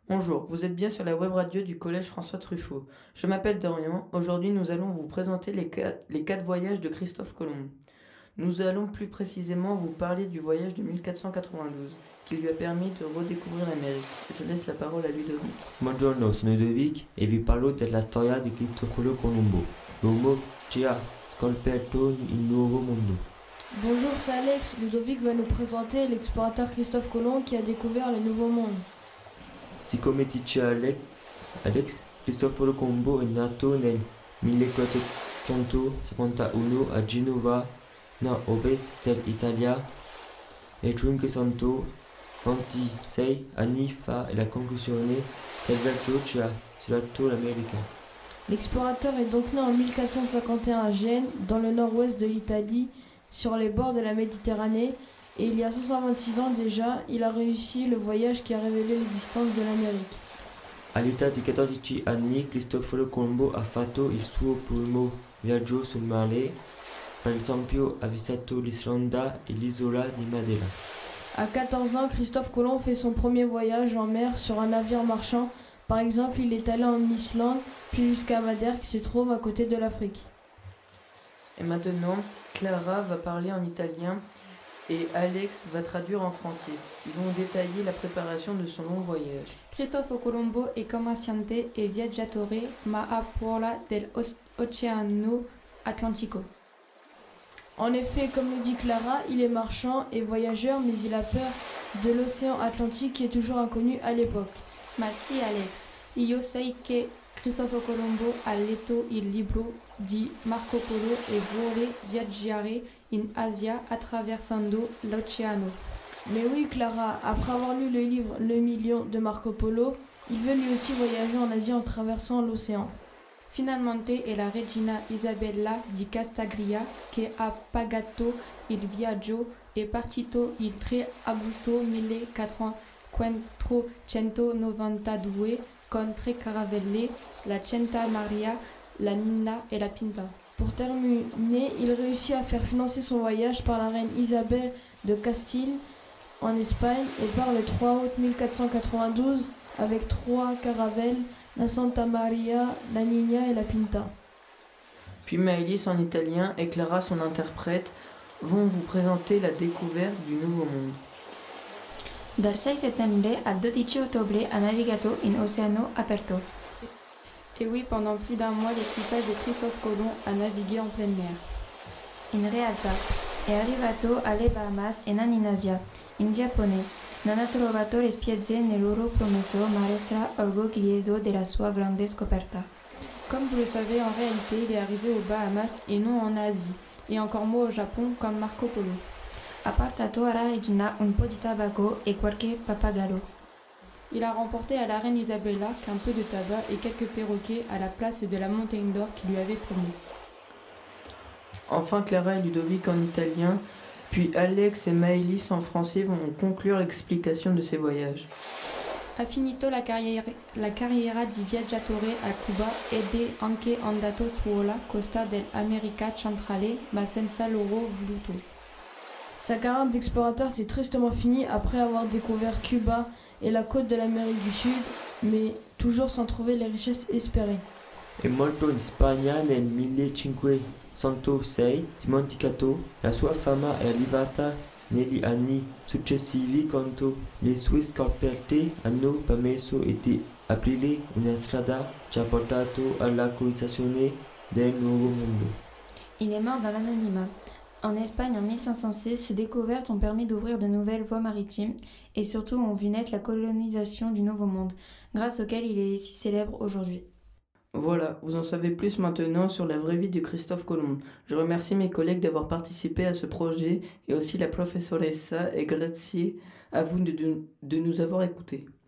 Bonjour, vous êtes bien sur la web radio du Collège François Truffaut. Je m'appelle Dorian. Aujourd'hui, nous allons vous présenter les quatre voyages de Christophe Colomb. Nous allons plus précisément vous parler du voyage de 1492, qui lui a permis de redécouvrir l'Amérique. Je laisse la parole à Ludovic. Buongiorno, sono Ludovic e vi parlo della storia di Cristoforo Colombo, l'uomo che ha scoperto il nuovo mondo. Bonjour, c'est Alex. Ludovic va nous présenter l'explorateur Christophe Colomb qui a découvert le Nouveau Monde. Siccome dice Alex, Cristoforo Colombo è nato nel 1451 a Genova, nord-ovest dell'Italia, e 526 anni fa è la conclusione del viaggio che ha isolato l'America. L'explorateur est donc né en 1451 à Gênes, dans le nord-ouest de l'Italie, sur les bords de la Méditerranée, et il y a 526 ans déjà, il a réussi le voyage qui a révélé l'existence de l'Amérique. All'età di 14 anni Cristoforo Colombo ha fatto il suo primo viaggio sul mare, per esempio ha visitato l'Islanda e l'isola di Madeira. À 14 ans, Christophe Colomb fait son premier voyage en mer sur un navire marchand. Par exemple, il est allé en Islande, puis jusqu'à Madère qui se trouve à côté de l'Afrique. Et maintenant, Clara va parler en italien et Alex va traduire en français. Ils vont détailler la préparation de son long voyage. Cristoforo Colombo è commerciante e viaggiatore, ma a prova dell'Oceano Atlantico. En effet, comme le dit Clara, il est marchand et voyageur, mais il a peur de l'océan Atlantique qui est toujours inconnu à l'époque. Ma sì, Alex, io sai che Cristoforo Colombo ha letto il libro di Marco Polo e vuole viaggiare in Asia attraversando l'oceano. Mais oui, Clara, après avoir lu le livre Le Million de Marco Polo, il veut lui aussi voyager en Asie en traversant l'océan. Finalmente è la regina Isabella di Castaglia che ha pagato il viaggio. È partito il 3 agosto 1492 con 3 caravelle, la Santa Maria, la Nina et la Pinta. Pour terminer, il réussit à faire financer son voyage par la reine Isabelle de Castille en Espagne et part le 3 août 1492 avec 3 caravelles, la Santa Maria, la Nina et la Pinta. Puis Maëlys en italien et Clara, son interprète, vont vous présenter la découverte du Nouveau Monde. Dal 6 settembre al 12 ottobre ha navigato in Oceano Aperto. Et oui, pendant plus d'un mois, l'équipage de Christophe Colomb a navigué en pleine mer. In realtà è arrivato alle Bahamas e non in Asia, in Giappone. Non ha trovato le spiagge nel loro promesso, ma resta orgoglioso della sua grande scoperta. Comme vous le savez, en réalité, il est arrivé aux Bahamas et non en Asie, et encore moins au Japon comme Marco Polo. Ha portato alla regina un po' di tabacco e qualche pappagallo. Il a remporté à la reine Isabella qu'un peu de tabac et quelques perroquets à la place de la montagne d'or qu'il lui avait promis. Enfin, Clara et Ludovic en italien, puis Alex et Maëlys en français vont conclure l'explication de ces voyages. Ha finito la carriera di viaggiatore a Cuba ed è anche andato sulla costa dell'America centrale, ma senza loro voluto. Sa carrière d'explorateur s'est tristement finie après avoir découvert Cuba et la côte de l'Amérique du Sud, mais toujours sans trouver les richesses espérées. È morto in Spagna nel 1506, dimenticato, la sua fama è arrivata negli anni successivi quando le sue scoperte hanno permesso di aprire una strada che ha portato alla colonizzazione del Nuovo Mondo. Il est mort dans l'anonymat. En Espagne, en 1506, ces découvertes ont permis d'ouvrir de nouvelles voies maritimes et surtout ont vu naître la colonisation du Nouveau Monde, grâce auquel il est si célèbre aujourd'hui. Voilà, vous en savez plus maintenant sur la vraie vie de Christophe Colomb. Je remercie mes collègues d'avoir participé à ce projet et aussi la professoressa et grazie à vous de nous avoir écoutés.